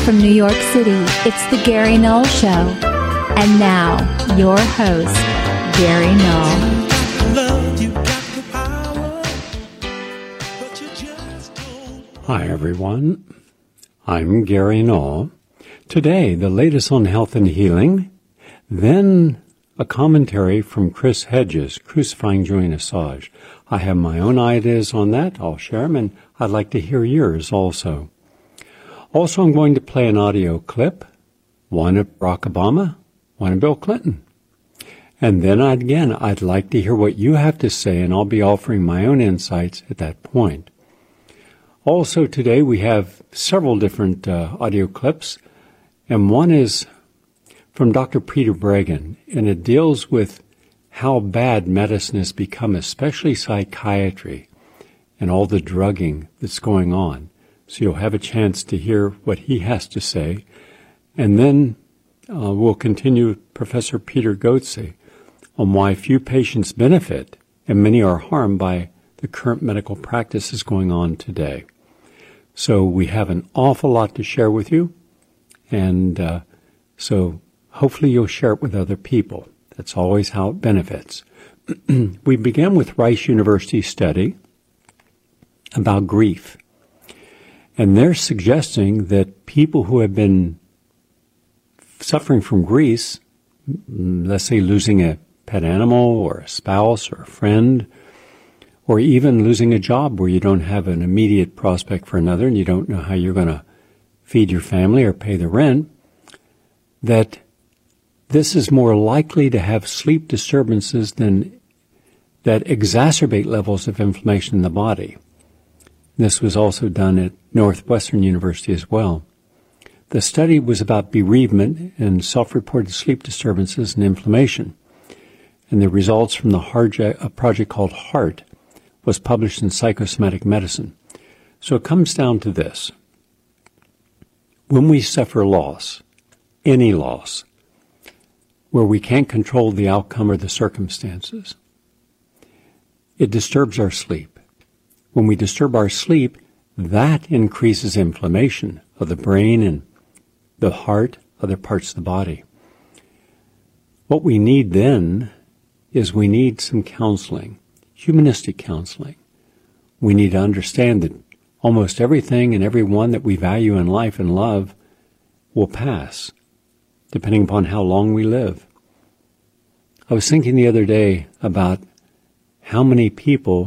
from New York City, it's the Gary Null Show. And now, your host, Gary Null. Hi, everyone. I'm Gary Null. Today, the latest on health and healing, then a commentary from Chris Hedges, Crucifying Julian Assange. I have my own ideas on that. I'll share them, and I'd like to hear yours also. Also, I'm going to play an audio clip, one of Barack Obama, one of Bill Clinton. And then I'd like to hear what you have to say, and I'll be offering my own insights at that point. Also today we have several different audio clips, and one is from Dr. Peter Breggin, and it deals with how bad medicine has become, especially psychiatry, and all the drugging that's going on. So you'll have a chance to hear what he has to say. And then we'll continue with Professor Peter Goetze on why few patients benefit and many are harmed by the current medical practices going on today. So we have an awful lot to share with you, and so hopefully you'll share it with other people. That's always how it benefits. We began with Rice University's study about grief, and they're suggesting that people who have been suffering from grief, let's say losing a pet animal or a spouse or a friend, or even losing a job where you don't have an immediate prospect for another and you don't know how you're going to feed your family or pay the rent, that this is more likely to have sleep disturbances than that exacerbate levels of inflammation in the body. This was also done at Northwestern University as well. The study was about bereavement and self-reported sleep disturbances and inflammation. And the results from a project called HEART was published in Psychosomatic Medicine. So it comes down to this. When we suffer loss, any loss, where we can't control the outcome or the circumstances, it disturbs our sleep. When we disturb our sleep, that increases inflammation of the brain and the heart, other parts of the body. What we need then is we need some counseling. Humanistic counseling. We need to understand that almost everything and everyone that we value in life and love will pass, depending upon how long we live. I was thinking the other day about how many people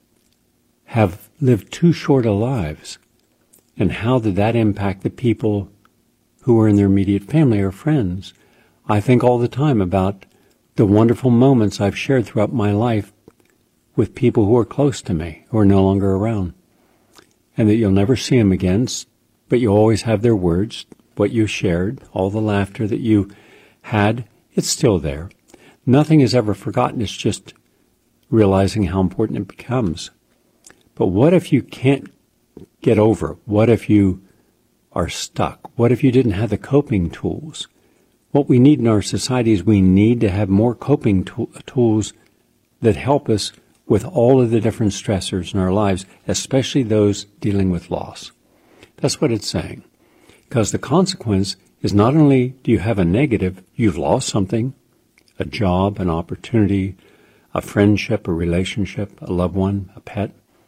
have lived too short of lives, and how did that impact the people who are in their immediate family or friends. I think all the time about the wonderful moments I've shared throughout my life with people who are close to me, who are no longer around, and that you'll never see them again, but you always have their words, what you shared, all the laughter that you had, it's still there. Nothing is ever forgotten. It's just realizing how important it becomes. But what if you can't get over it? What if you are stuck? What if you didn't have the coping tools? What we need in our society is we need to have more coping tools that help us with all of the different stressors in our lives, especially those dealing with loss. That's what it's saying. Because the consequence is not only do you have a negative, you've lost something, a job, an opportunity, a friendship, a relationship, a loved one, a pet,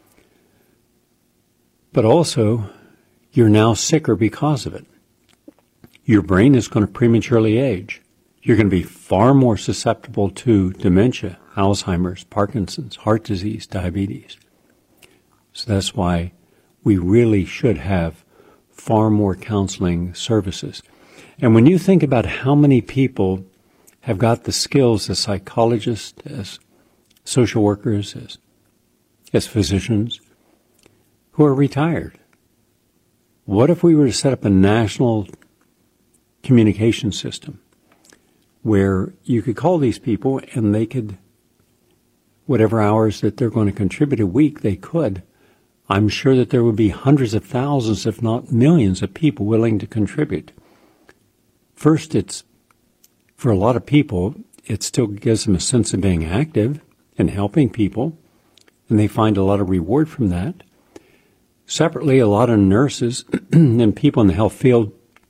but also you're now sicker because of it. Your brain is going to prematurely age. You're going to be far more susceptible to dementia, Alzheimer's, Parkinson's, heart disease, diabetes. So that's why we really should have far more counseling services. And when you think about how many people have got the skills as psychologists, as social workers, as physicians, who are retired, what if we were to set up a national communication system where you could call these people and they could, whatever hours that they're going to contribute a week, they could. I'm sure that there would be hundreds of thousands, if not millions, of people willing to contribute. First, it's, for a lot of people, it still gives them a sense of being active and helping people, and they find a lot of reward from that. Separately, a lot of nurses and people in the health field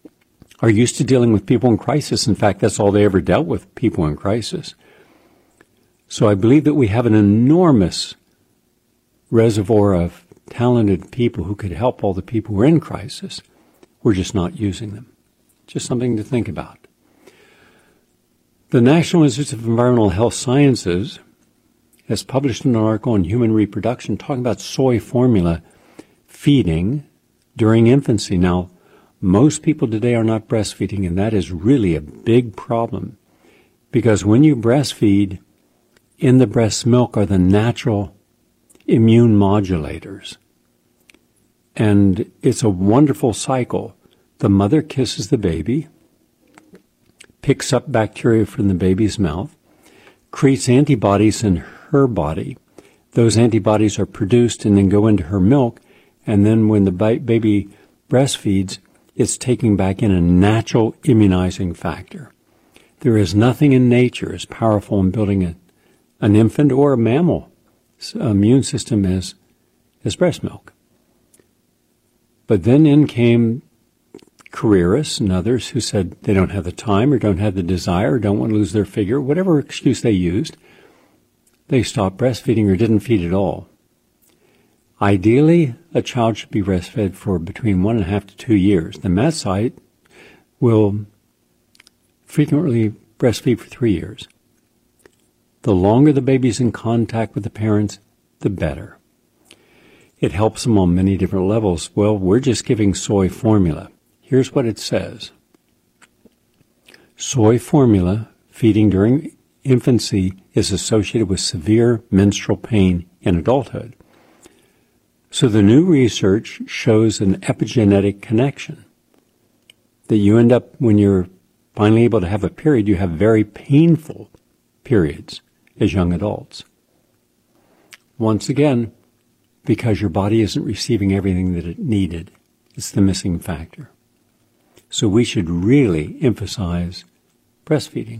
are used to dealing with people in crisis. In fact, that's all they ever dealt with, people in crisis. So I believe that we have an enormous reservoir of talented people who could help all the people who are in crisis. We're just not using them. Just something to think about. The National Institute of Environmental Health Sciences has published an article on human reproduction talking about soy formula feeding during infancy. Now, most people today are not breastfeeding, and that is really a big problem, because when you breastfeed, in the breast milk are the natural immune modulators. And it's a wonderful cycle. The mother kisses the baby, picks up bacteria from the baby's mouth, creates antibodies in her body. Those antibodies are produced and then go into her milk, and then when the baby breastfeeds, it's taking back in a natural immunizing factor. There is nothing in nature as powerful in building an infant or a mammal immune system as breast milk. But then in came careerists and others who said they don't have the time or don't have the desire or don't want to lose their figure, whatever excuse they used. They stopped breastfeeding or didn't feed at all. Ideally, a child should be breastfed for between 1.5 to 2 years. The MAT site will frequently breastfeed for 3 years. The longer the baby's in contact with the parents, the better. It helps them on many different levels. Well, we're just giving soy formula. Here's what it says. Soy formula feeding during infancy is associated with severe menstrual pain in adulthood. So the new research shows an epigenetic connection, that you end up, when you're finally able to have a period, you have very painful periods as young adults. Once again, because your body isn't receiving everything that it needed. It's the missing factor. So we should really emphasize breastfeeding.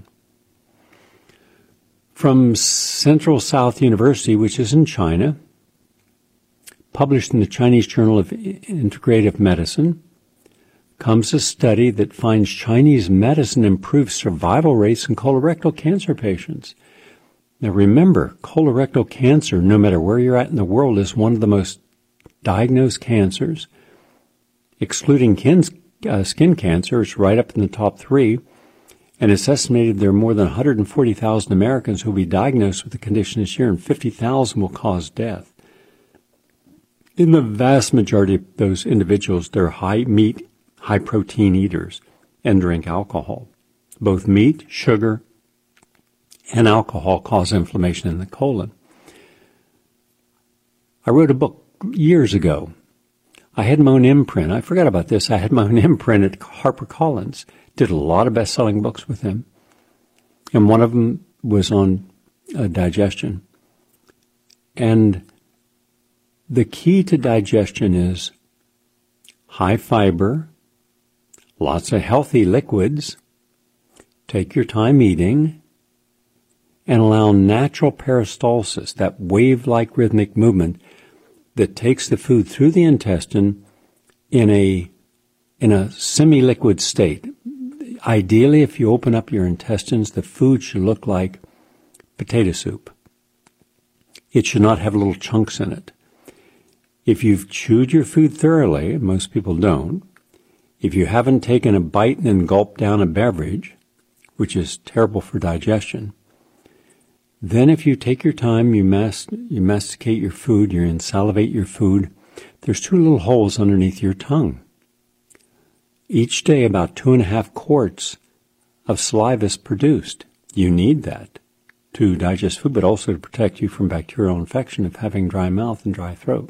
From Central South University, which is in China, published in the Chinese Journal of Integrative Medicine, comes a study that finds Chinese medicine improves survival rates in colorectal cancer patients. Now remember, colorectal cancer, no matter where you're at in the world, is one of the most diagnosed cancers. Excluding skin cancer, it's right up in the top 3. And it's estimated there are more than 140,000 Americans who will be diagnosed with the condition this year, and 50,000 will cause death. In the vast majority of those individuals, they're high meat, high protein eaters and drink alcohol. Both meat, sugar, and alcohol cause inflammation in the colon. I wrote a book years ago. I had my own imprint. I forgot about this. I had my own imprint at HarperCollins. Did a lot of best-selling books with him. And one of them was on digestion. And the key to digestion is high fiber, lots of healthy liquids, take your time eating, and allow natural peristalsis, that wave-like rhythmic movement that takes the food through the intestine in a semi-liquid state. Ideally, if you open up your intestines, the food should look like potato soup. It should not have little chunks in it. If you've chewed your food thoroughly, most people don't, if you haven't taken a bite and then gulped down a beverage, which is terrible for digestion, then if you take your time, you masticate your food, you insalivate your food, there's 2 little holes underneath your tongue. Each day, about 2.5 quarts of saliva is produced. You need that to digest food, but also to protect you from bacterial infection of having dry mouth and dry throat.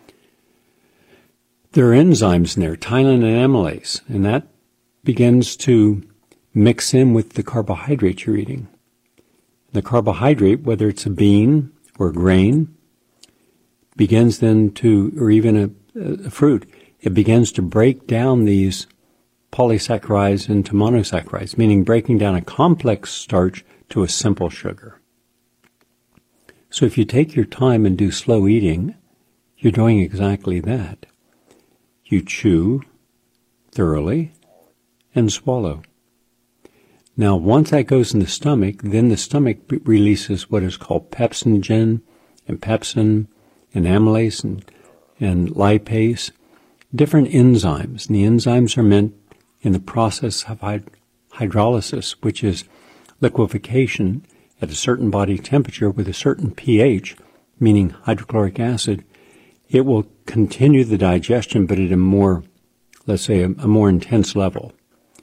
There are enzymes in there, tyline and amylase, and that begins to mix in with the carbohydrate you're eating. The carbohydrate, whether it's a bean or a grain, begins then to, or even a fruit, it begins to break down these polysaccharides into monosaccharides, meaning breaking down a complex starch to a simple sugar. So if you take your time and do slow eating, you're doing exactly that. You chew thoroughly, and swallow. Now, once that goes in the stomach, then the stomach releases what is called pepsinogen and pepsin and amylase and lipase, different enzymes. And the enzymes are meant in the process of hydrolysis, which is liquefaction at a certain body temperature with a certain pH, meaning hydrochloric acid. It will continue the digestion, but at a more, let's say, a more intense level.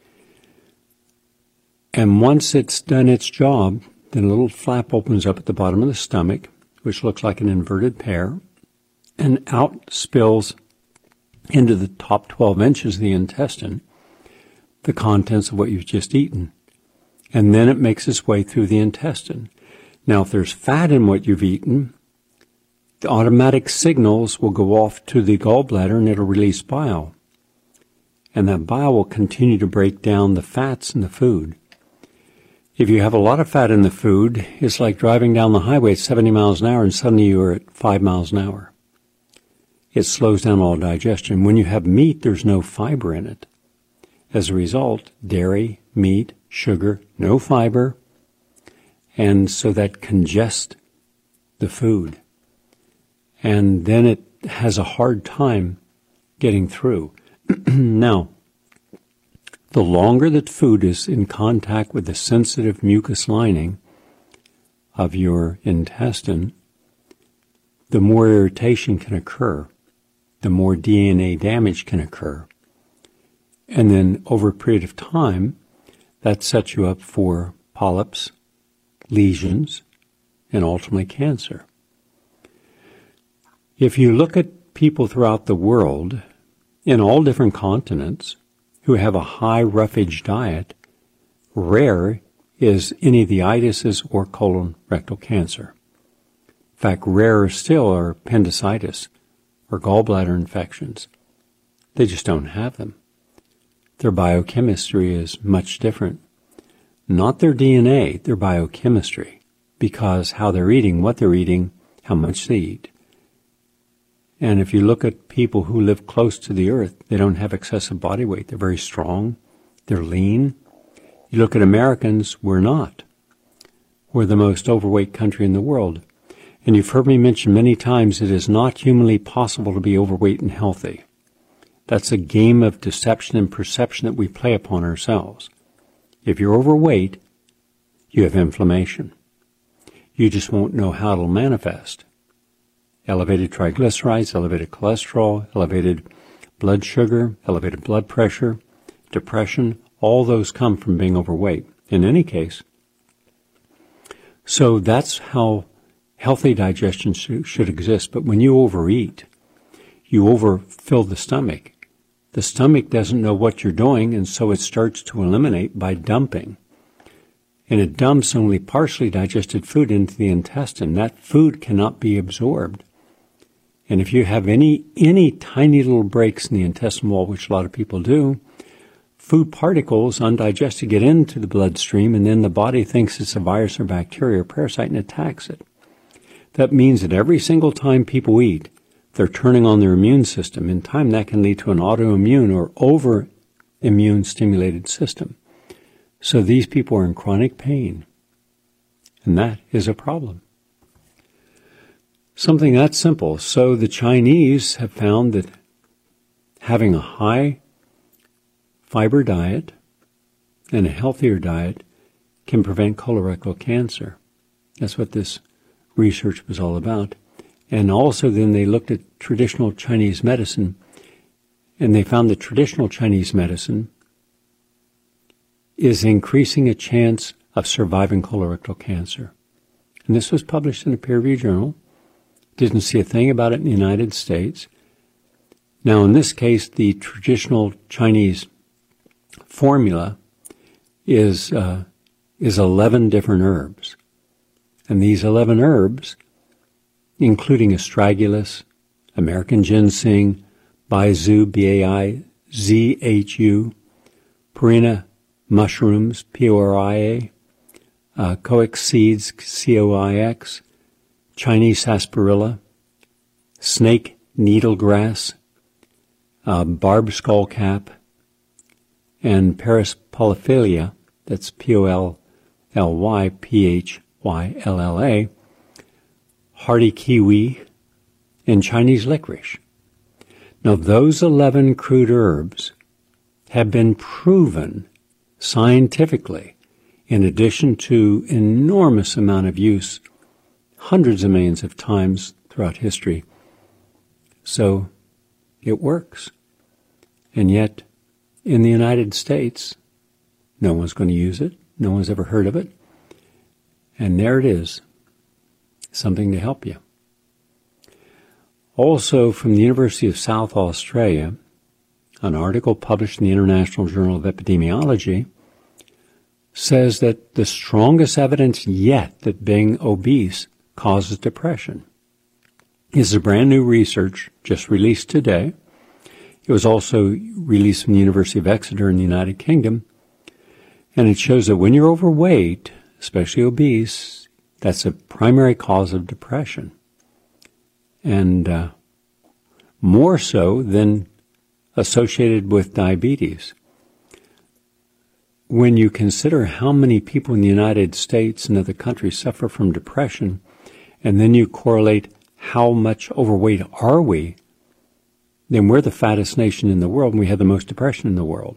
And once it's done its job, then a little flap opens up at the bottom of the stomach, which looks like an inverted pear, and out spills into the top 12 inches of the intestine the contents of what you've just eaten. And then it makes its way through the intestine. Now, if there's fat in what you've eaten, the automatic signals will go off to the gallbladder and it'll release bile. And that bile will continue to break down the fats in the food. If you have a lot of fat in the food, it's like driving down the highway at 70 miles an hour and suddenly you're at 5 miles an hour. It slows down all digestion. When you have meat, there's no fiber in it. As a result, dairy, meat, sugar, no fiber, and so that congests the food. And then it has a hard time getting through. Now, the longer that food is in contact with the sensitive mucus lining of your intestine, the more irritation can occur, the more DNA damage can occur. And then over a period of time, that sets you up for polyps, lesions, and ultimately cancer. If you look at people throughout the world, in all different continents, who have a high roughage diet, rare is any of the itises or colon rectal cancer. In fact, rarer still are appendicitis or gallbladder infections. They just don't have them. Their biochemistry is much different. Not their DNA, their biochemistry, because how they're eating, what they're eating, how much they eat. And if you look at people who live close to the earth, they don't have excessive body weight. They're very strong. They're lean. You look at Americans, we're not. We're the most overweight country in the world. And you've heard me mention many times it is not humanly possible to be overweight and healthy. That's a game of deception and perception that we play upon ourselves. If you're overweight, you have inflammation. You just won't know how it'll manifest. Elevated triglycerides, elevated cholesterol, elevated blood sugar, elevated blood pressure, depression, all those come from being overweight. In any case, so that's how healthy digestion should exist. But when you overeat, you overfill the stomach. The stomach doesn't know what you're doing, and so it starts to eliminate by dumping. And it dumps only partially digested food into the intestine. That food cannot be absorbed. And if you have any tiny little breaks in the intestinal wall, which a lot of people do, food particles, undigested, get into the bloodstream, and then the body thinks it's a virus or bacteria or parasite and attacks it. That means that every single time people eat, they're turning on their immune system. In time, that can lead to an autoimmune or over-immune stimulated system. So these people are in chronic pain, and that is a problem. Something that simple. So the Chinese have found that having a high fiber diet and a healthier diet can prevent colorectal cancer. That's what this research was all about. And also then they looked at traditional Chinese medicine, and they found that traditional Chinese medicine is increasing a chance of surviving colorectal cancer. And this was published in a peer-reviewed journal. Didn't see a thing about it in the United States. Now, in this case, the traditional Chinese formula is 11 different herbs. And these 11 herbs, including astragalus, American ginseng, baizu, B-A-I-Z-H-U, Purina mushrooms, P-O-R-I-A, coix seeds, C-O-I-X, Chinese sarsaparilla, snake needlegrass, barb skullcap, and Paris polyphylla, that's Polyphylla, hardy kiwi, and Chinese licorice. Now, those 11 crude herbs have been proven scientifically, in addition to enormous amount of use, hundreds of millions of times throughout history. So it works. And yet, in the United States, no one's going to use it. No one's ever heard of it. And there it is, something to help you. Also, from the University of South Australia, an article published in the International Journal of Epidemiology says that the strongest evidence yet that being obese causes depression. This is brand new research just released today. It was also released from the University of Exeter in the United Kingdom. And it shows that when you're overweight, especially obese, that's a primary cause of depression. And more so than associated with diabetes. When you consider how many people in the United States and other countries suffer from depression, and then you correlate how much overweight are we, then we're the fattest nation in the world and we have the most depression in the world.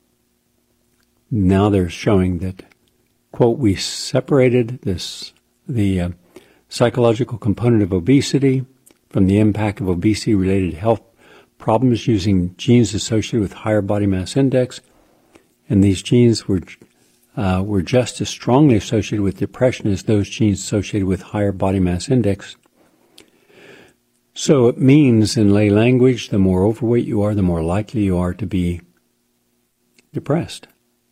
Now they're showing that, quote, we separated the psychological component of obesity from the impact of obesity-related health problems using genes associated with higher body mass index, and these genes were just as strongly associated with depression as those genes associated with higher body mass index. So it means, in lay language, the more overweight you are, the more likely you are to be depressed.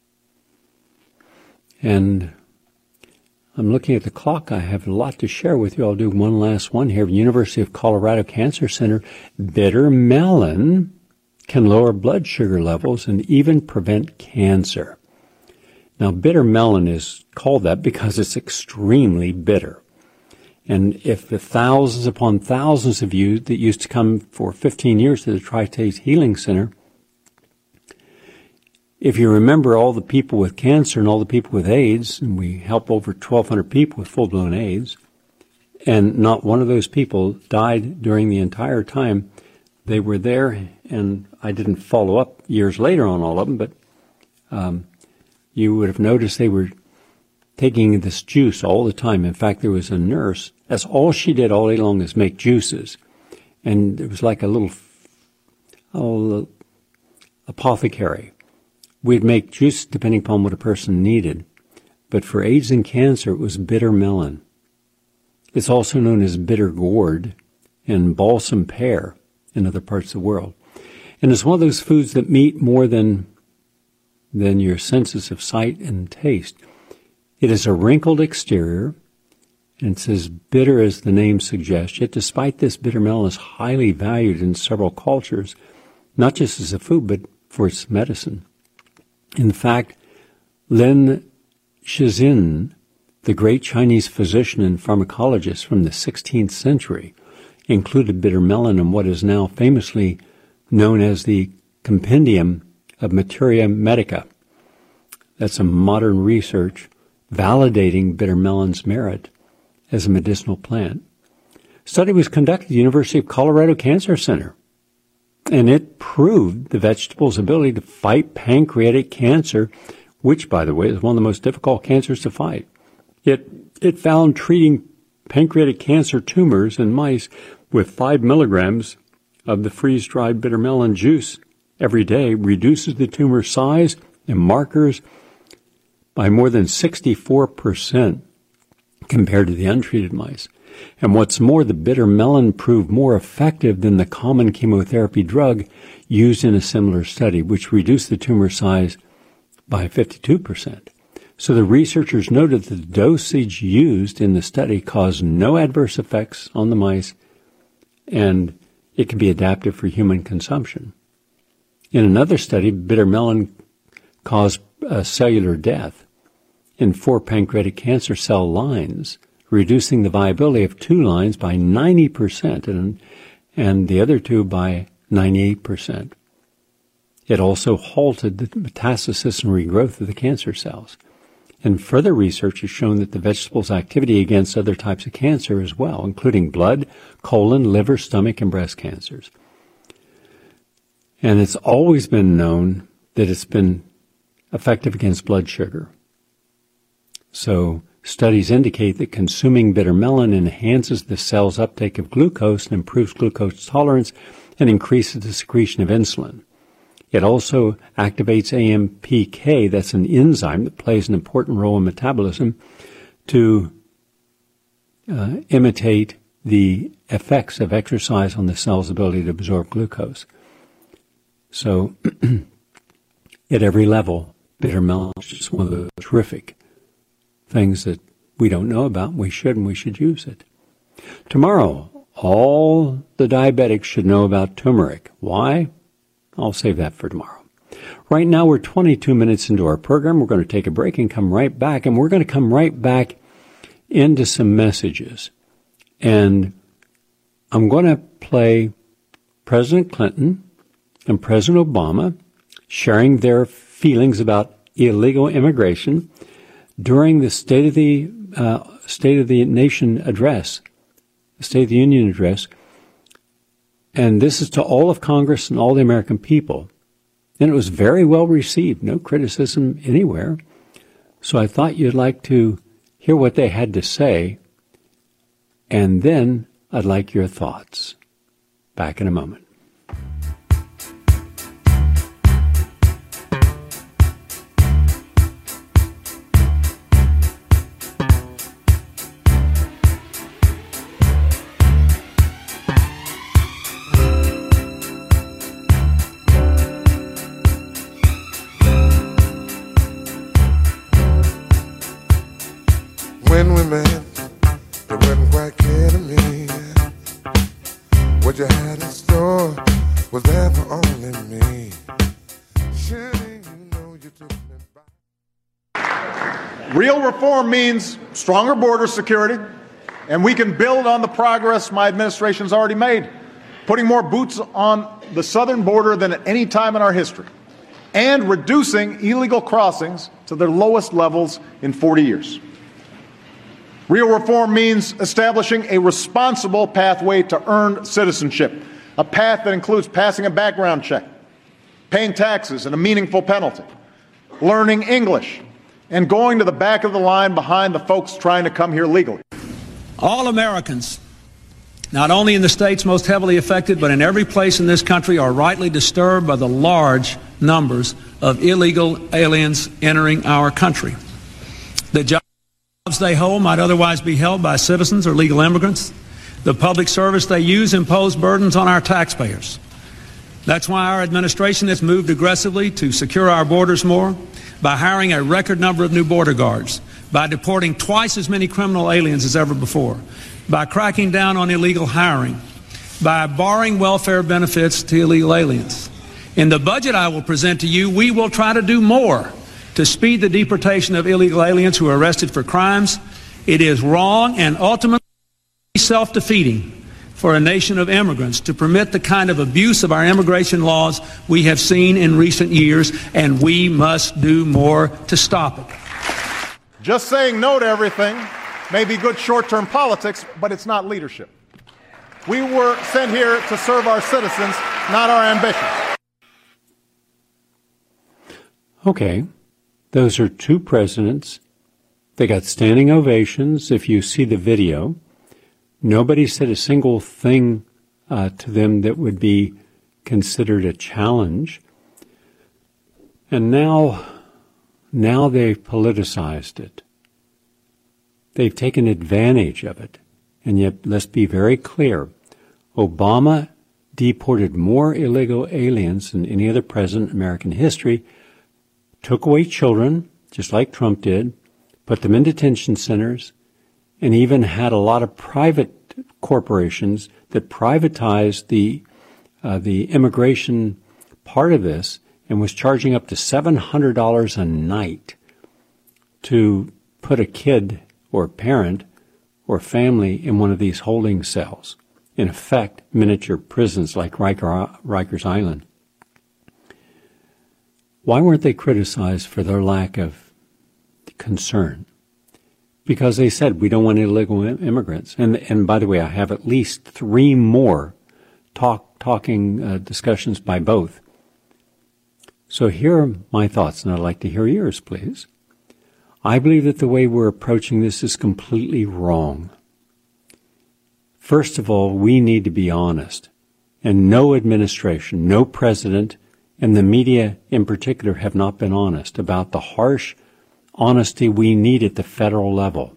And I'm looking at the clock. I have a lot to share with you. I'll do one last one here. University of Colorado Cancer Center, bitter melon can lower blood sugar levels and even prevent cancer. Now, bitter melon is called that because it's extremely bitter. And if the thousands upon thousands of you that used to come for 15 years to the Tri-State Healing Center, if you remember all the people with cancer and all the people with AIDS, and we help over 1,200 people with full-blown AIDS, and not one of those people died during the entire time they were there, and I didn't follow up years later on all of them, but you would have noticed they were taking this juice all the time. In fact, there was a nurse, that's all she did all day long is make juices. And it was like a little apothecary. We'd make juice depending upon what a person needed. But for AIDS and cancer, it was bitter melon. It's also known as bitter gourd and balsam pear in other parts of the world. And it's one of those foods that meet more than your senses of sight and taste. It is a wrinkled exterior, and it's as bitter as the name suggests. Yet despite this, bitter melon is highly valued in several cultures, not just as a food, but for its medicine. In fact, Lin Shizhen, the great Chinese physician and pharmacologist from the 16th century, included bitter melon in what is now famously known as the Compendium of Materia Medica. That's a modern research validating bitter melon's merit as a medicinal plant. Study was conducted at the University of Colorado Cancer Center, and it proved the vegetable's ability to fight pancreatic cancer, which, by the way, is one of the most difficult cancers to fight. It found treating pancreatic cancer tumors in mice with 5 milligrams of the freeze-dried bitter melon juice every day reduces the tumor size and markers by more than 64% compared to the untreated mice. And what's more, the bitter melon proved more effective than the common chemotherapy drug used in a similar study, which reduced the tumor size by 52%. So the researchers noted that the dosage used in the study caused no adverse effects on the mice, and it can be adaptive for human consumption. In another study, bitter melon caused cellular death in 4 pancreatic cancer cell lines, reducing the viability of 2 lines by 90% and the other 2 by 98%. It also halted the metastasis and regrowth of the cancer cells. And further research has shown that the vegetable's activity against other types of cancer as well, including blood, colon, liver, stomach, and breast cancers. And it's always been known that it's been effective against blood sugar. So studies indicate that consuming bitter melon enhances the cell's uptake of glucose and improves glucose tolerance and increases the secretion of insulin. It also activates AMPK, that's an enzyme that plays an important role in metabolism, to imitate the effects of exercise on the cell's ability to absorb glucose. So at every level, bitter melon is just one of the terrific things that we don't know about. We should use it. Tomorrow, all the diabetics should know about turmeric. Why? I'll save that for tomorrow. Right now, we're 22 minutes into our program. We're going to take a break and come right back. And we're going to come right back into some messages. And I'm going to play President Clinton and President Obama sharing their feelings about illegal immigration during the State of the Nation address, the State of the Union address. And this is to all of Congress and all the American people. And it was very well received, no criticism anywhere. So I thought you'd like to hear what they had to say, and then I'd like your thoughts. Back in a moment. When we met, it wasn't quite clear to me what you had in store was there for only me. Surely you know you took me by. Real reform means stronger border security, and we can build on the progress my administration's already made, putting more boots on the southern border than at any time in our history, and reducing illegal crossings to their lowest levels in 40 years. Real reform means establishing a responsible pathway to earned citizenship, a path that includes passing a background check, paying taxes and a meaningful penalty, learning English, and going to the back of the line behind the folks trying to come here legally. All Americans, not only in the states most heavily affected, but in every place in this country, are rightly disturbed by the large numbers of illegal aliens entering our country. The jobs they hold might otherwise be held by citizens or legal immigrants. The public service they use impose burdens on our taxpayers. That's why our administration has moved aggressively to secure our borders more, by hiring a record number of new border guards, by deporting twice as many criminal aliens as ever before, by cracking down on illegal hiring, by barring welfare benefits to illegal aliens. In the budget I will present to you, we will try to do more to speed the deportation of illegal aliens who are arrested for crimes. It is wrong and ultimately self-defeating for a nation of immigrants to permit the kind of abuse of our immigration laws we have seen in recent years, and we must do more to stop it. Just saying no to everything may be good short-term politics, but it's not leadership. We were sent here to serve our citizens, not our ambitions. Okay. Those are two presidents. They got standing ovations. If you see the video, nobody said a single thing to them that would be considered a challenge. And now they've politicized it. They've taken advantage of it. And yet, let's be very clear. Obama deported more illegal aliens than any other president in American history, took away children, just like Trump did, put them in detention centers, and even had a lot of private corporations that privatized the immigration part of this and was charging up to $700 a night to put a kid or parent or family in one of these holding cells. In effect, miniature prisons like Rikers Island. Why weren't they criticized for their lack of concern? Because they said, we don't want illegal immigrants. And by the way, I have at least 3 more talking discussions by both. So here are my thoughts, and I'd like to hear yours, please. I believe that the way we're approaching this is completely wrong. First of all, we need to be honest. And no administration, no president, and the media in particular have not been honest about the harsh honesty we need at the federal level.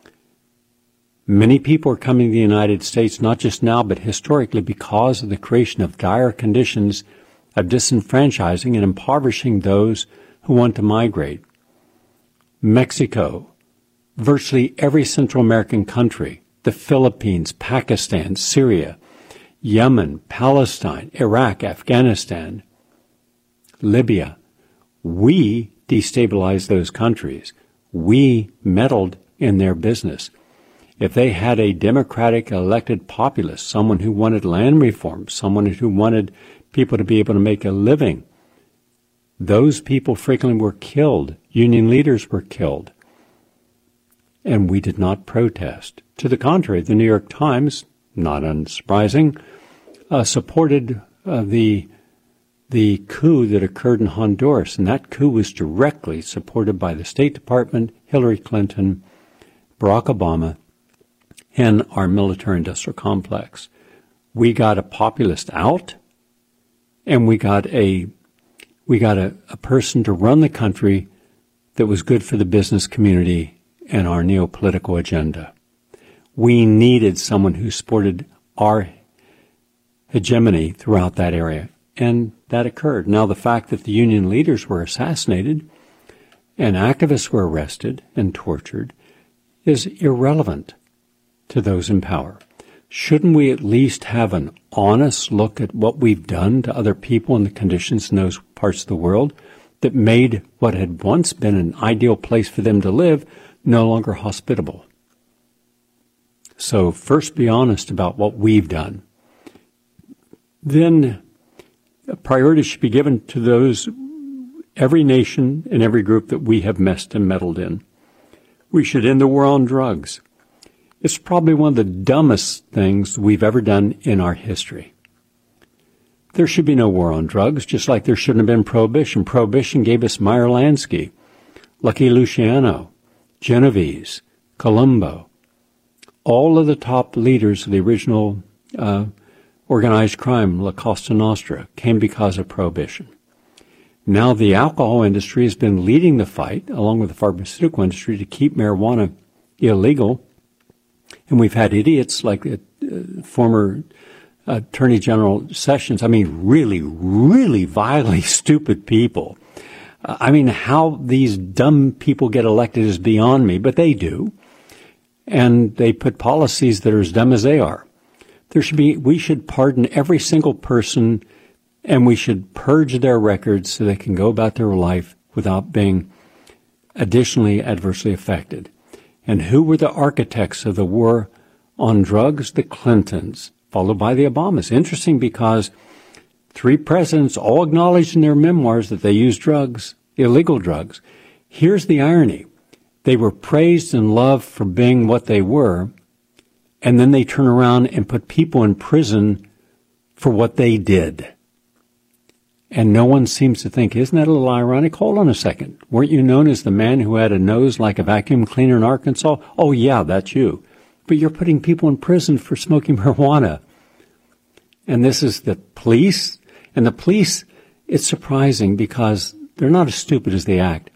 Many people are coming to the United States, not just now, but historically, because of the creation of dire conditions of disenfranchising and impoverishing those who want to migrate. Mexico, virtually every Central American country, the Philippines, Pakistan, Syria, Yemen, Palestine, Iraq, Afghanistan, Libya. We destabilized those countries. We meddled in their business. If they had a democratic elected populace, someone who wanted land reform, someone who wanted people to be able to make a living, those people frequently were killed. Union leaders were killed. And we did not protest. To the contrary, the New York Times, not unsurprising, supported the coup that occurred in Honduras. And that coup was directly supported by the State Department, Hillary Clinton, Barack Obama, and our military-industrial complex. We got a populist out, and we got a person to run the country that was good for the business community and our neopolitical agenda. We needed someone who supported our hegemony throughout that area, and that occurred. Now, the fact that the union leaders were assassinated and activists were arrested and tortured is irrelevant to those in power. Shouldn't we at least have an honest look at what we've done to other people and the conditions in those parts of the world that made what had once been an ideal place for them to live no longer hospitable? So first be honest about what we've done. Then a priority should be given to those, every nation and every group that we have messed and meddled in. We should end the war on drugs. It's probably one of the dumbest things we've ever done in our history. There should be no war on drugs, just like there shouldn't have been prohibition. Prohibition gave us Meyer Lansky, Lucky Luciano, Genovese, Colombo. All of the top leaders of the original organized crime, La Cosa Nostra, came because of prohibition. Now the alcohol industry has been leading the fight, along with the pharmaceutical industry, to keep marijuana illegal. And we've had idiots like former Attorney General Sessions. I mean, really, really vilely stupid people. I mean, how these dumb people get elected is beyond me, but they do. And they put policies that are as dumb as they are. We should pardon every single person, and we should purge their records so they can go about their life without being additionally adversely affected. And who were the architects of the war on drugs? The Clintons, followed by the Obamas. Interesting, because 3 presidents all acknowledged in their memoirs that they used drugs, illegal drugs. Here's the irony. They were praised and loved for being what they were, and then they turn around and put people in prison for what they did. And no one seems to think, isn't that a little ironic? Hold on a second. Weren't you known as the man who had a nose like a vacuum cleaner in Arkansas? Oh, yeah, that's you. But you're putting people in prison for smoking marijuana. And this is the police. And the police, it's surprising because they're not as stupid as they act.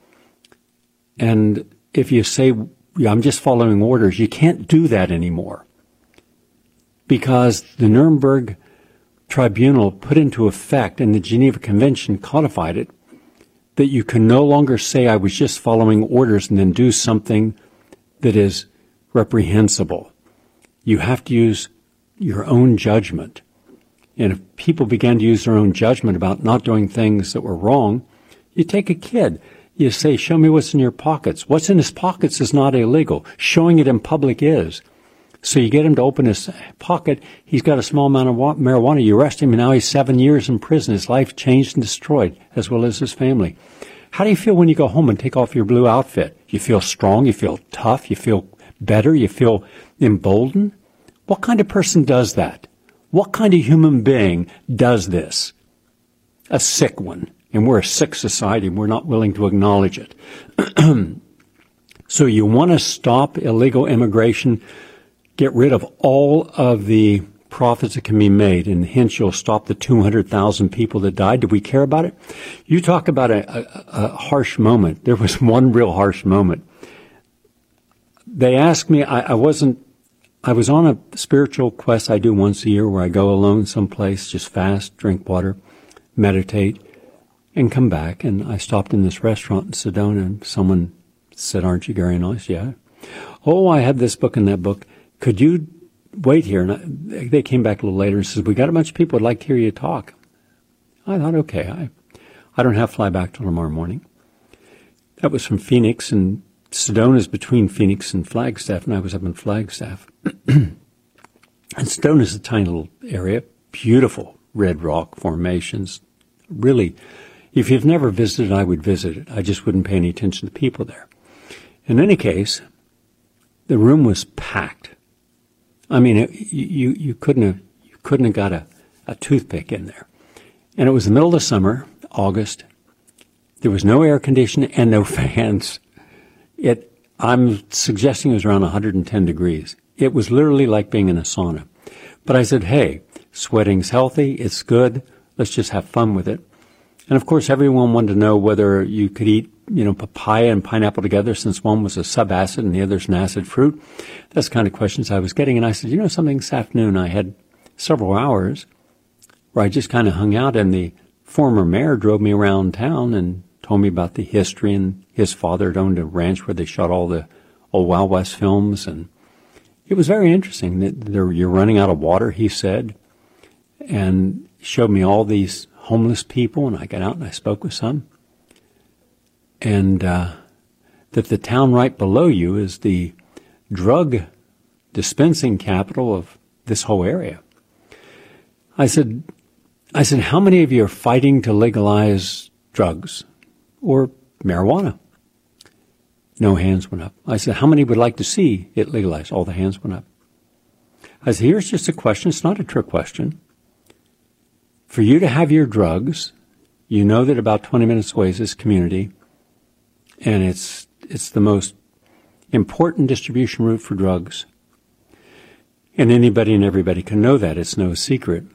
And if you say, yeah, I'm just following orders, you can't do that anymore. Because the Nuremberg Tribunal put into effect, and the Geneva Convention codified it, that you can no longer say I was just following orders and then do something that is reprehensible. You have to use your own judgment. And if people began to use their own judgment about not doing things that were wrong, you take a kid. You say, show me what's in your pockets. What's in his pockets is not illegal. Showing it in public is. So you get him to open his pocket. He's got a small amount of marijuana. You arrest him, and now he's 7 years in prison. His life changed and destroyed, as well as his family. How do you feel when you go home and take off your blue outfit? You feel strong, you feel tough, you feel better, you feel emboldened? What kind of person does that? What kind of human being does this? A sick one. And we're a sick society. We're not willing to acknowledge it. So you want to stop illegal immigration, get rid of all of the profits that can be made, and hence you'll stop the 200,000 people that died. Do we care about it? You talk about a harsh moment. There was one real harsh moment. They asked me, I was on a spiritual quest I do once a year where I go alone someplace, just fast, drink water, meditate, and come back. And I stopped in this restaurant in Sedona, and someone said, "Aren't you Gary Null?" "Yeah." "Oh, I have this book and that book. Could you wait here?" And they came back a little later and said, "We got a bunch of people who'd like to hear you talk." I thought, okay, I don't have to fly back till tomorrow morning. That was from Phoenix, and Sedona's between Phoenix and Flagstaff, and I was up in Flagstaff. And Sedona's a tiny little area, beautiful red rock formations. Really, if you've never visited, I would visit it. I just wouldn't pay any attention to the people there. In any case, the room was packed. I mean, you couldn't have got a toothpick in there. And it was the middle of the summer, August. There was no air conditioning and no fans. I'm suggesting it was around 110 degrees. It was literally like being in a sauna. But I said, hey, sweating's healthy. It's good. Let's just have fun with it. And of course, everyone wanted to know whether you could eat, papaya and pineapple together, since one was a subacid and the other's an acid fruit. That's the kind of questions I was getting. And I said, something, this afternoon I had several hours where I just kind of hung out, and the former mayor drove me around town and told me about the history, and his father had owned a ranch where they shot all the old Wild West films. And it was very interesting that you're running out of water, he said, and showed me all these homeless people, and I got out and I spoke with some. And that the town right below you is the drug dispensing capital of this whole area. I said, how many of you are fighting to legalize drugs or marijuana? No hands went up. I said, how many would like to see it legalized? All the hands went up. I said, here's just a question. It's not a trick question. For you to have your drugs, you know that about 20 minutes away is this community, and it's the most important distribution route for drugs. And anybody and everybody can know that. It's no secret.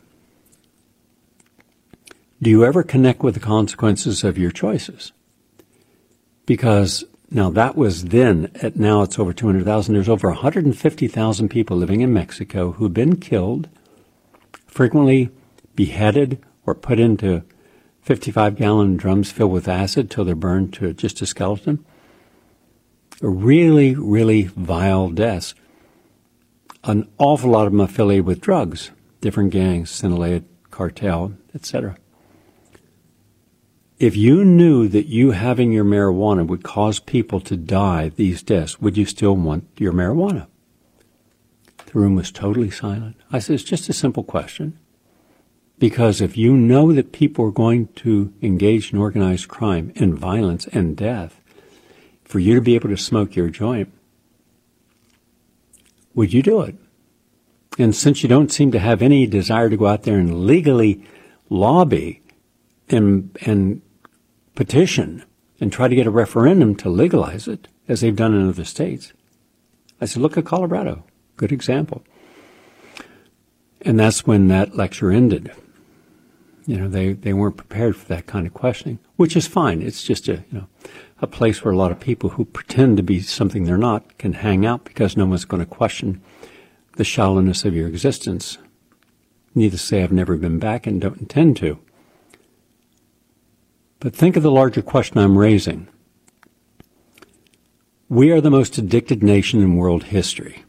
Do you ever connect with the consequences of your choices? Because now that was then, now it's over 200,000. There's over 150,000 people living in Mexico who've been killed, frequently beheaded or put into 55-gallon drums filled with acid till they're burned to just a skeleton. Really, really vile deaths. An awful lot of them affiliated with drugs, different gangs, Sinaloa cartel, etc. If you knew that you having your marijuana would cause people to die these deaths, would you still want your marijuana? The room was totally silent. I said, it's just a simple question. Because if you know that people are going to engage in organized crime and violence and death, for you to be able to smoke your joint, would you do it? And since you don't seem to have any desire to go out there and legally lobby and petition and try to get a referendum to legalize it, as they've done in other states, I said, look at Colorado. Good example. And that's when that lecture ended. They weren't prepared for that kind of questioning, which is fine. It's just a place where a lot of people who pretend to be something they're not can hang out, because no one's going to question the shallowness of your existence. Needless to say, I've never been back and don't intend to. But think of the larger question I'm raising. We are the most addicted nation in world history.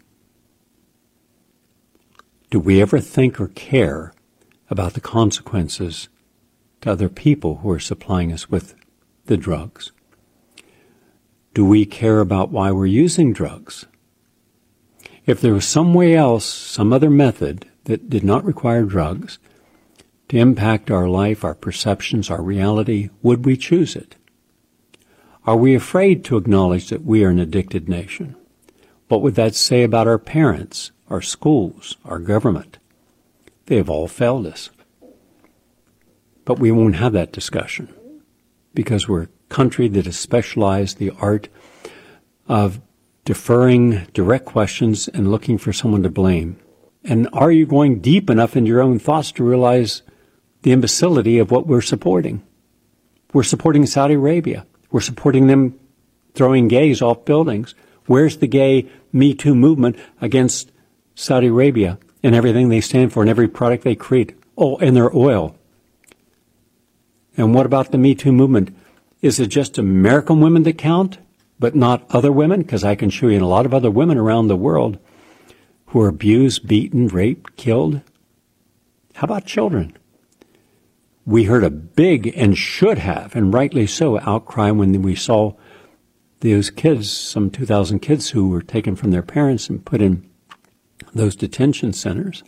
Do we ever think or care about the consequences to other people who are supplying us with the drugs? Do we care about why we're using drugs? If there was some way else, some other method that did not require drugs to impact our life, our perceptions, our reality, would we choose it? Are we afraid to acknowledge that we are an addicted nation? What would that say about our parents, our schools, our government? They have all failed us. But we won't have that discussion because we're a country that has specialized the art of deferring direct questions and looking for someone to blame. And are you going deep enough into your own thoughts to realize the imbecility of what we're supporting? We're supporting Saudi Arabia. We're supporting them throwing gays off buildings. Where's the gay Me Too movement against Saudi Arabia and everything they stand for and every product they create? Oh, and their oil. And what about the Me Too movement? Is it just American women that count, but not other women? Because I can show you a lot of other women around the world who are abused, beaten, raped, killed. How about children? We heard a big, and should have, and rightly so, outcry when we saw those kids, some 2,000 kids who were taken from their parents and put in those detention centers.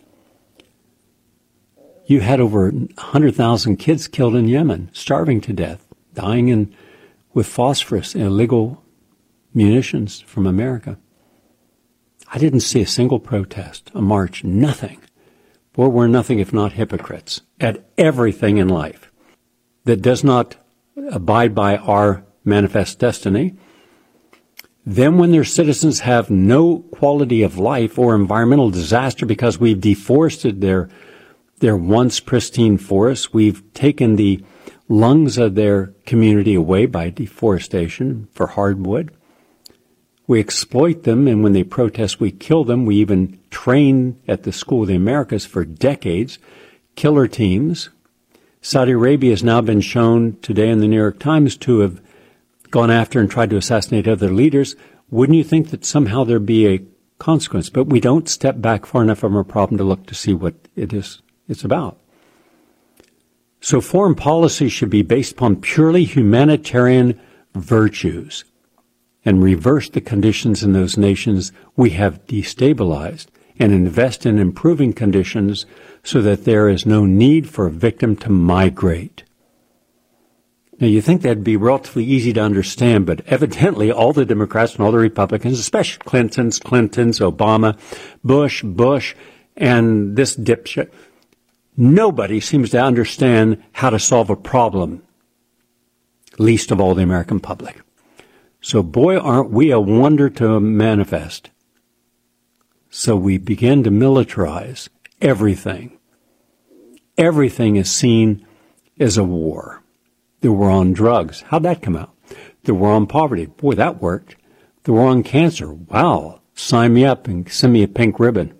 You had over 100,000 kids killed in Yemen, starving to death, dying with phosphorus and illegal munitions from America. I didn't see a single protest, a march, nothing. Boy, we're nothing if not hypocrites at everything in life that does not abide by our manifest destiny. Then when their citizens have no quality of life or environmental disaster because we've deforested their once pristine forests, we've taken the lungs of their community away by deforestation for hardwood. We exploit them, and when they protest, we kill them. We even train at the School of the Americas for decades, killer teams. Saudi Arabia has now been shown today in the New York Times to have gone after and tried to assassinate other leaders. Wouldn't you think that somehow there'd be a consequence? But we don't step back far enough from our problem to look to see what it's about. So foreign policy should be based upon purely humanitarian virtues and reverse the conditions in those nations we have destabilized and invest in improving conditions so that there is no need for a victim to migrate. Now, you think that'd be relatively easy to understand, but evidently all the Democrats and all the Republicans, especially Clintons, Obama, Bush, and this dipshit, nobody seems to understand how to solve a problem, least of all the American public. So, boy, aren't we a wonder to manifest. So we begin to militarize everything. Everything is seen as a war. The war on drugs. How'd that come out? The war on poverty. Boy, that worked. The war on cancer. Wow. Sign me up and send me a pink ribbon.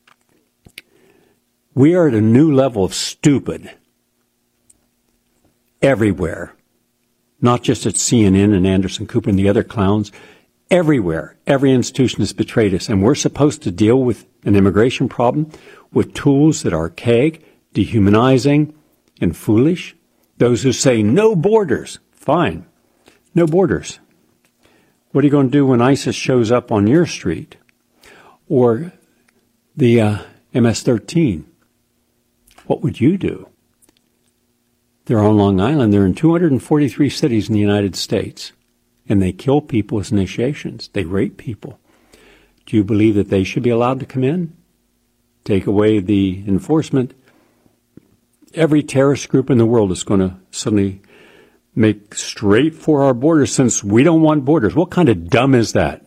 We are at a new level of stupid everywhere. Not just at CNN and Anderson Cooper and the other clowns. Everywhere. Every institution has betrayed us. And we're supposed to deal with an immigration problem with tools that are archaic, dehumanizing, and foolish. Those who say no borders. Fine. No borders. What are you going to do when ISIS shows up on your street? Or the MS-13? What would you do? They're on Long Island. They're in 243 cities in the United States. And they kill people as initiations. They rape people. Do you believe that they should be allowed to come in? Take away the enforcement. Every terrorist group in the world is going to suddenly make straight for our borders since we don't want borders. What kind of dumb is that?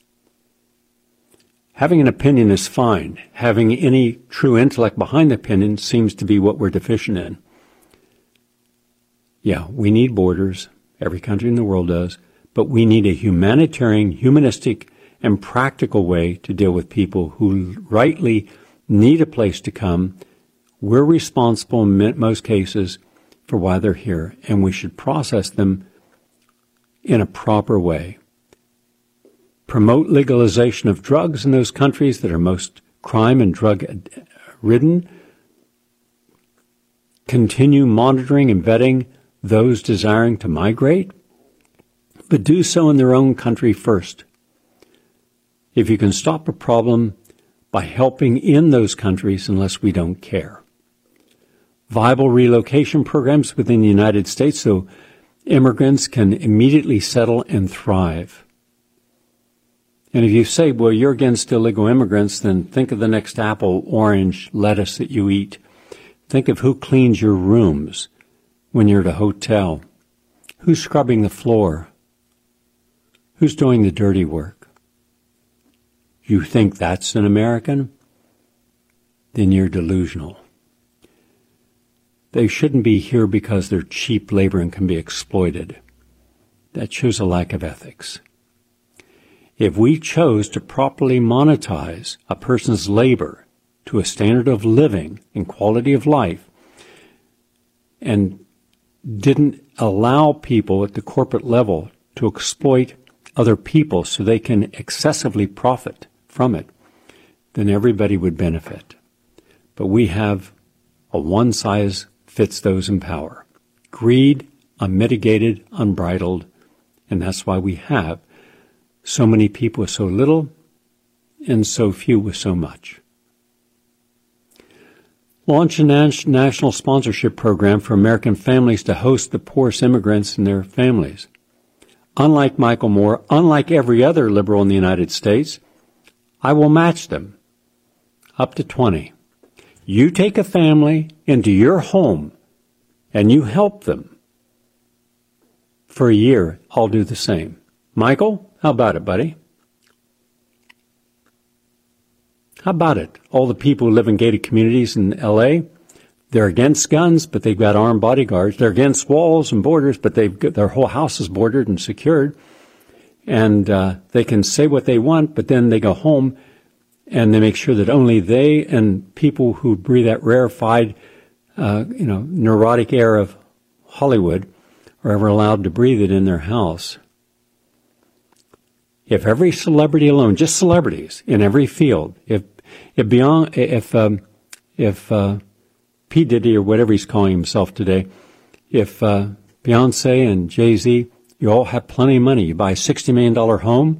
Having an opinion is fine. Having any true intellect behind the opinion seems to be what we're deficient in. Yeah, we need borders. Every country in the world does. But we need a humanitarian, humanistic, and practical way to deal with people who rightly need a place to come. We're responsible in most cases for why they're here, and we should process them in a proper way. Promote legalization of drugs in those countries that are most crime and drug-ridden. Continue monitoring and vetting those desiring to migrate, but do so in their own country first. If you can stop a problem by helping in those countries unless we don't care. Viable relocation programs within the United States so immigrants can immediately settle and thrive. And if you say, well, you're against illegal immigrants, then think of the next apple, orange, lettuce that you eat. Think of who cleans your rooms when you're at a hotel. Who's scrubbing the floor? Who's doing the dirty work? You think that's an American? Then you're delusional. They shouldn't be here because they're cheap labor and can be exploited. That shows a lack of ethics. If we chose to properly monetize a person's labor to a standard of living and quality of life and didn't allow people at the corporate level to exploit other people so they can excessively profit from it, then everybody would benefit. But we have a one-size-fits-those in power. Greed, unmitigated, unbridled, and that's why we have so many people with so little and so few with so much. Launch a national sponsorship program for American families to host the poorest immigrants and their families. Unlike Michael Moore, unlike every other liberal in the United States, I will match them up to 20. You take a family into your home and you help them for a year. I'll do the same. Michael, how about it, buddy? How about it? All the people who live in gated communities in L.A., they're against guns, but they've got armed bodyguards. They're against walls and borders, but their whole house is bordered and secured. And they can say what they want, but then they go home and they make sure that only they and people who breathe that rarefied, neurotic air of Hollywood are ever allowed to breathe it in their house. If every celebrity alone, just celebrities in every field, if P. Diddy or whatever he's calling himself today, if Beyonce and Jay-Z, you all have plenty of money, you buy a $60 million home,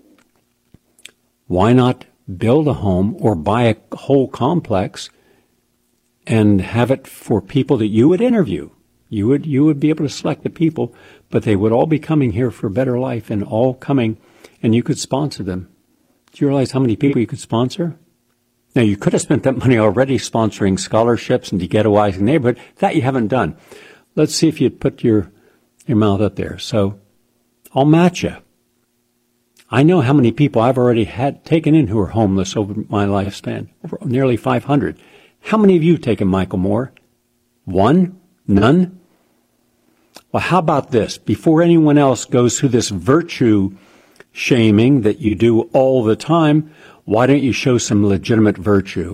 why not build a home or buy a whole complex and have it for people that you would interview? You would be able to select the people, but they would all be coming here for a better life and all coming, and you could sponsor them. Do you realize how many people you could sponsor? Now, you could have spent that money already sponsoring scholarships and de-ghettoizing the neighborhood. That you haven't done. Let's see if you'd put your mouth up there. So I'll match you. I know how many people I've already had taken in who are homeless over my lifespan, over nearly 500. How many of you taken Michael Moore? One? None? Well, how about this? Before anyone else goes through this virtue shaming that you do all the time, why don't you show some legitimate virtue?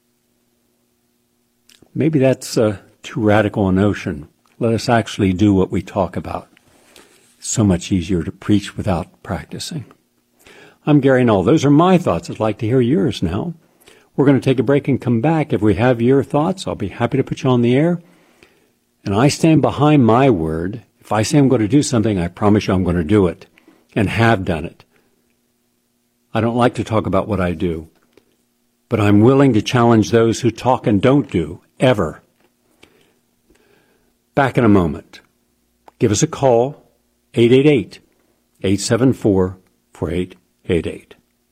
Maybe that's too radical a notion. Let us actually do what we talk about. It's so much easier to preach without practicing. I'm Gary Null. Those are my thoughts. I'd like to hear yours now. We're going to take a break and come back. If we have your thoughts, I'll be happy to put you on the air. And I stand behind my word. If I say I'm going to do something, I promise you I'm going to do it and have done it. I don't like to talk about what I do, but I'm willing to challenge those who talk and don't do, ever. Back in a moment. Give us a call, 888-874-4888.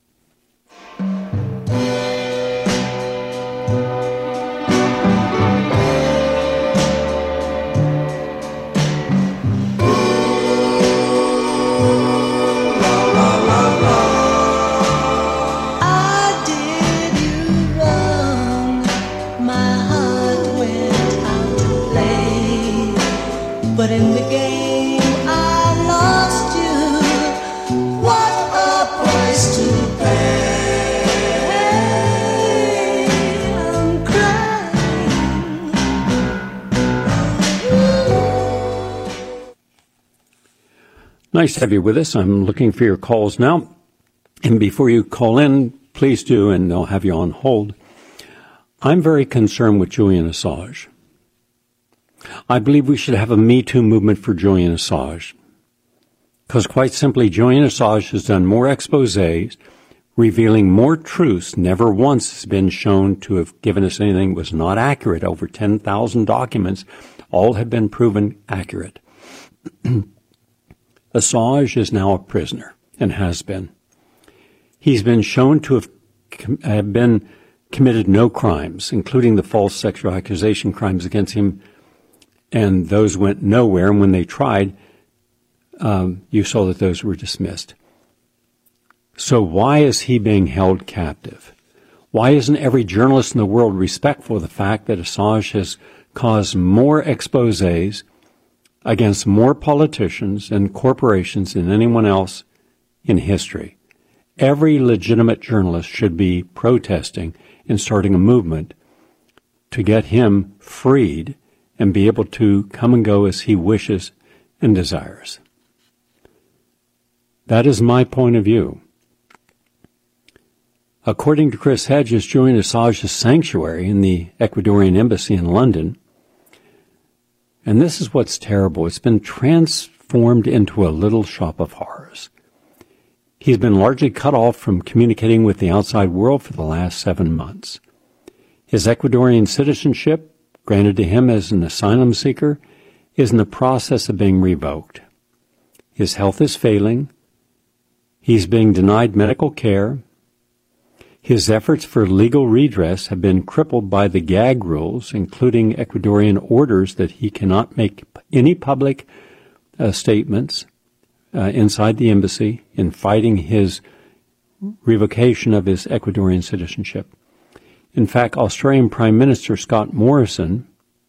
But in the game I lost you. What a price to pay. I'm crying. Nice to have you with us. I'm looking for your calls now. And before you call in, please do, and I'll have you on hold. I'm very concerned with Julian Assange. I believe we should have a Me Too movement for Julian Assange. Because quite simply, Julian Assange has done more exposés, revealing more truths. Never once has been shown to have given us anything that was not accurate. Over 10,000 documents, all have been proven accurate. Assange is now a prisoner, and has been. He's been shown to have been committed no crimes, including the false sexual accusation crimes against him, and those went nowhere. And when they tried, you saw that those were dismissed. So why is he being held captive? Why isn't every journalist in the world respectful of the fact that Assange has caused more exposés against more politicians and corporations than anyone else in history? Every legitimate journalist should be protesting and starting a movement to get him freed and be able to come and go as he wishes and desires. That is my point of view. According to Chris Hedges, Julian Assange's sanctuary in the Ecuadorian embassy in London, and this is what's terrible, it's been transformed into a little shop of horrors. He's been largely cut off from communicating with the outside world for the last 7 months. His Ecuadorian citizenship, granted to him as an asylum seeker, is in the process of being revoked. His health is failing. He's being denied medical care. His efforts for legal redress have been crippled by the gag rules, including Ecuadorian orders that he cannot make any public statements inside the embassy in fighting his revocation of his Ecuadorian citizenship. In fact, Australian Prime Minister Scott Morrison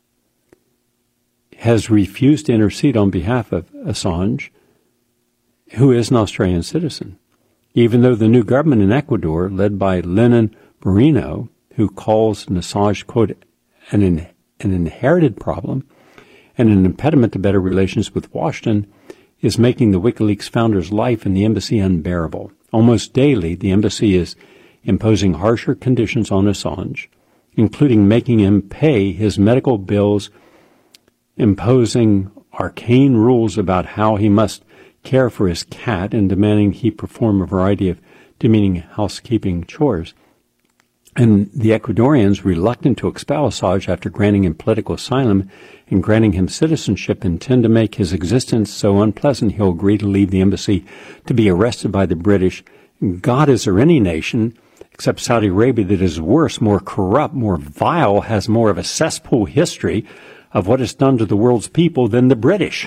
has refused to intercede on behalf of Assange, who is an Australian citizen, even though the new government in Ecuador, led by Lenin Moreno, who calls Assange, quote, an inherited problem and an impediment to better relations with Washington, is making the WikiLeaks founder's life in the embassy unbearable. Almost daily, the embassy is imposing harsher conditions on Assange, including making him pay his medical bills, imposing arcane rules about how he must care for his cat, and demanding he perform a variety of demeaning housekeeping chores. And the Ecuadorians, reluctant to expel Assange after granting him political asylum and granting him citizenship, intend to make his existence so unpleasant he'll agree to leave the embassy to be arrested by the British. God, is there any nation except Saudi Arabia that is worse, more corrupt, more vile, has more of a cesspool history of what it's done to the world's people than the British?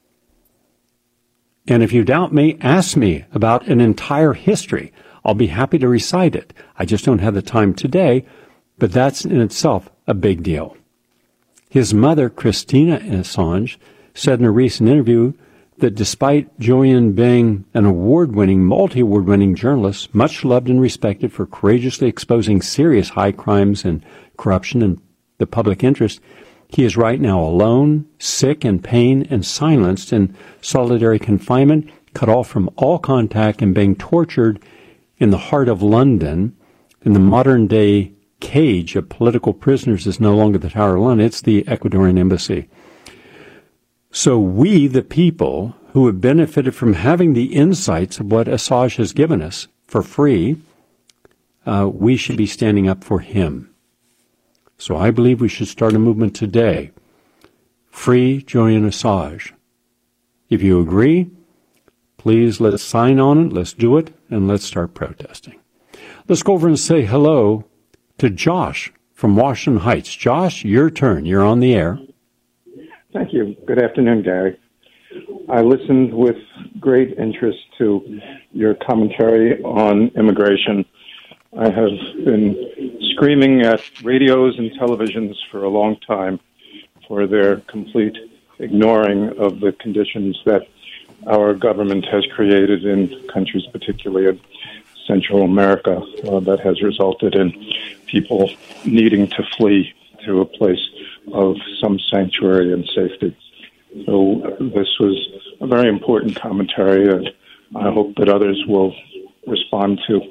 And if you doubt me, ask me about an entire history. I'll be happy to recite it. I just don't have the time today, but that's in itself a big deal. His mother, Christina Assange, said in a recent interview that despite Julian being an award-winning, multi-award-winning journalist, much loved and respected for courageously exposing serious high crimes and corruption in the public interest, he is right now alone, sick, in pain, and silenced in solitary confinement, cut off from all contact, and being tortured in the heart of London. In the modern-day cage of political prisoners is no longer the Tower of London, it's the Ecuadorian embassy. So we, the people, who have benefited from having the insights of what Assange has given us for free, we should be standing up for him. So I believe we should start a movement today. Free Julian Assange. If you agree, please let's sign on it, let's do it, and let's start protesting. Let's go over and say hello to Josh from Washington Heights. Josh, your turn. You're on the air. Thank you. Good afternoon, Gary. I listened with great interest to your commentary on immigration. I have been screaming at radios and televisions for a long time for their complete ignoring of the conditions that our government has created in countries, particularly in Central America, that has resulted in people needing to flee to a place of some sanctuary and safety. So this was a very important commentary that I hope that others will respond to.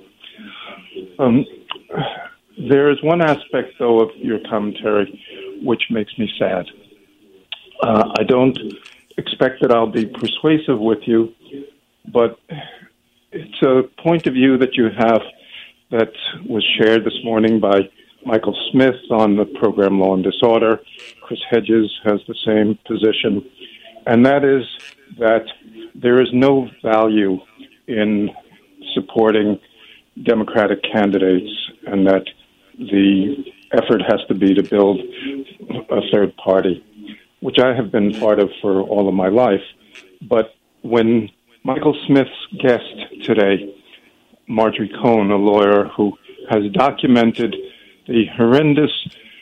There is one aspect, though, of your commentary which makes me sad. I don't expect that I'll be persuasive with you, but it's it's a point of view that you have that was shared this morning by Michael Smith on the program Law and Disorder. Chris Hedges has the same position, and that is that there is no value in supporting Democratic candidates, and that the effort has to be to build a third party, which I have been part of for all of my life. But when Michael Smith's guest today, Marjorie Cohn, a lawyer who has documented the horrendous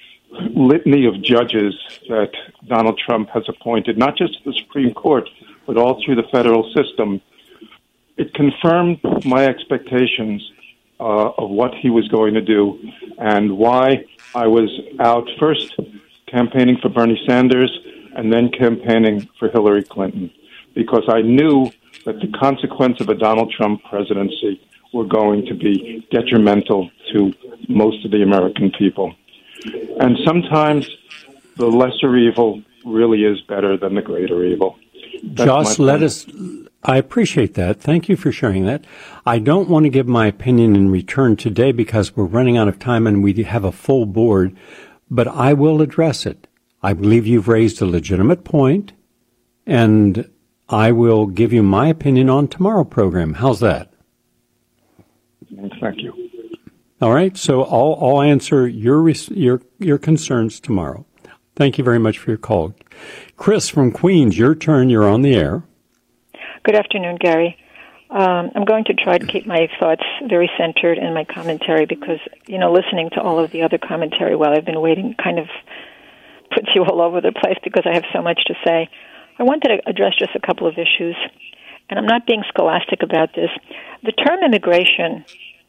litany of judges that Donald Trump has appointed, not just to the Supreme Court, but all through the federal system, it confirmed my expectations of what he was going to do and why I was out first campaigning for Bernie Sanders and then campaigning for Hillary Clinton, because I knew that the consequence of a Donald Trump presidency were going to be detrimental to most of the American people. And sometimes the lesser evil really is better than the greater evil. Joss, I appreciate that. Thank you for sharing that. I don't want to give my opinion in return today because we're running out of time and we have a full board, but I will address it. I believe you've raised a legitimate point, and I will give you my opinion on tomorrow's program. How's that? Thank you. All right. So I'll answer your concerns tomorrow. Thank you very much for your call. Chris from Queens, your turn. You're on the air. Good afternoon, Gary. I'm going to try to keep my thoughts very centered in my commentary because, listening to all of the other commentary while I've been waiting kind of puts you all over the place because I have so much to say. I wanted to address just a couple of issues, and I'm not being scholastic about this. The term immigration,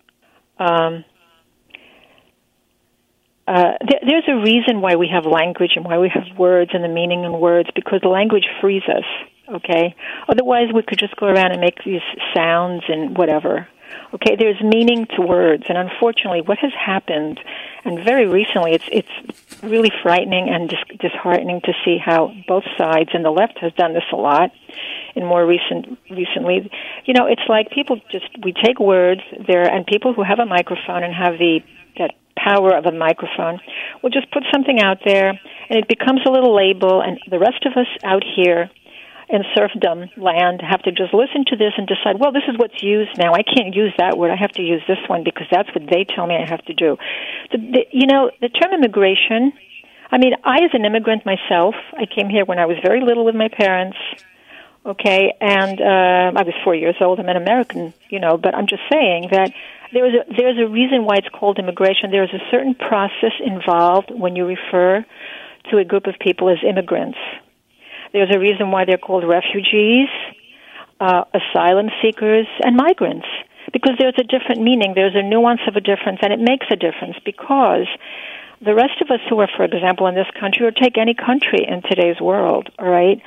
there's a reason why we have language and why we have words and the meaning in words, because the language frees us, okay? Otherwise, we could just go around and make these sounds and whatever. Okay, there's meaning to words, and unfortunately, what has happened, and very recently, it's really frightening and disheartening to see how both sides, and the left has done this a lot, and more recently, it's like we take words there, and people who have a microphone and have that power of a microphone will just put something out there, and it becomes a little label, and the rest of us out here in serfdom land have to just listen to this and decide, well, this is what's used now. I can't use that word. I have to use this one because that's what they tell me I have to do. The term immigration, I as an immigrant myself, I came here when I was very little with my parents, okay, and I was 4 years old. I'm an American, but I'm just saying that there's a reason why it's called immigration. There's a certain process involved when you refer to a group of people as immigrants. There's a reason why they're called refugees, asylum seekers, and migrants, because there's a different meaning. There's a nuance of a difference, and it makes a difference because the rest of us who are, for example, in this country, or take any country in today's world, all right,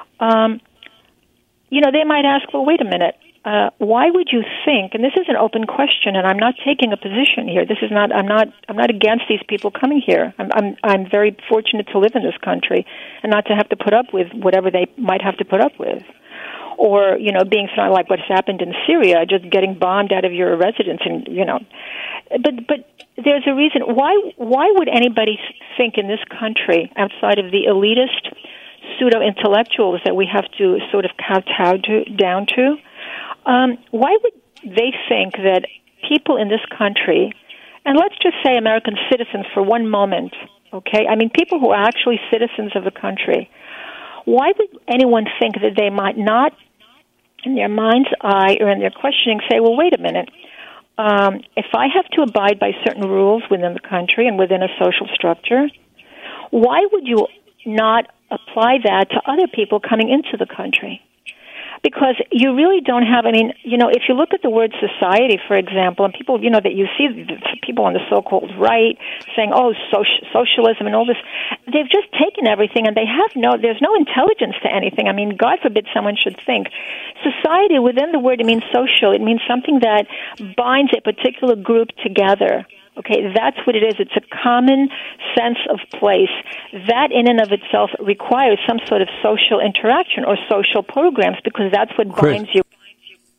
they might ask, well, wait a minute, why would you think, and this is an open question, and I'm not taking a position here. This is not. I'm not against these people coming here. I'm very fortunate to live in this country and not to have to put up with whatever they might have to put up with, or being thrown like what's happened in Syria, just getting bombed out of your residence, and But there's a reason. Why would anybody think in this country, outside of the elitist pseudo-intellectuals that we have to sort of kowtow down to? Why would they think that people in this country, and let's just say American citizens for one moment, okay? People who are actually citizens of the country, why would anyone think that they might not, in their mind's eye or in their questioning, say, well, wait a minute, if I have to abide by certain rules within the country and within a social structure, why would you not apply that to other people coming into the country? Because you really don't have, if you look at the word society, for example, and people, that you see people on the so-called right saying, oh, socialism and all this, they've just taken everything and there's no intelligence to anything. God forbid someone should think. Society, within the word, it means social. It means something that binds a particular group together. Okay, that's what it is. It's a common sense of place. That in and of itself requires some sort of social interaction or social programs because that's what binds you.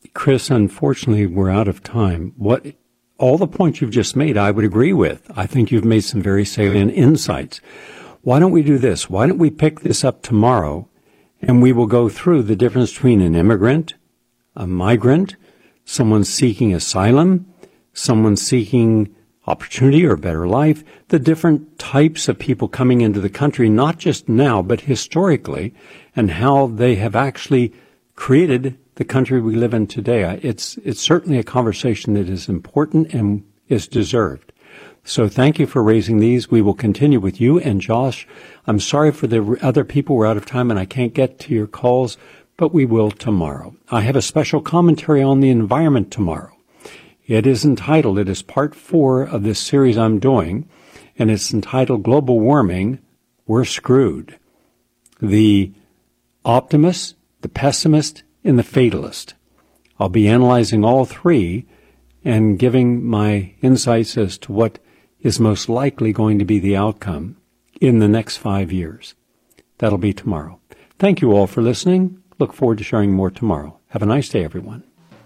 Chris, unfortunately, we're out of time. All the points you've just made, I would agree with. I think you've made some very salient insights. Why don't we do this? Why don't we pick this up tomorrow, and we will go through the difference between an immigrant, a migrant, someone seeking asylum, someone seeking opportunity or a better life, the different types of people coming into the country, not just now, but historically, and how they have actually created the country we live in today. It's certainly a conversation that is important and is deserved. So thank you for raising these. We will continue with you. And Josh, I'm sorry for the other people. We're out of time and I can't get to your calls, but we will tomorrow. I have a special commentary on the environment tomorrow. It is part 4 of this series I'm doing, and it's entitled Global Warming, We're Screwed. The optimist, the pessimist, and the fatalist. I'll be analyzing all three and giving my insights as to what is most likely going to be the outcome in the next 5 years. That'll be tomorrow. Thank you all for listening. Look forward to sharing more tomorrow. Have a nice day, everyone.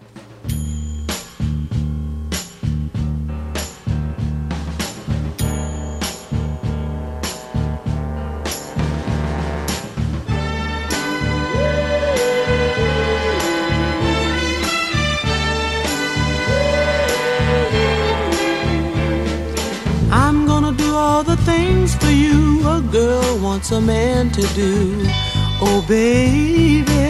All the things for you a girl wants a man to do. Oh, baby,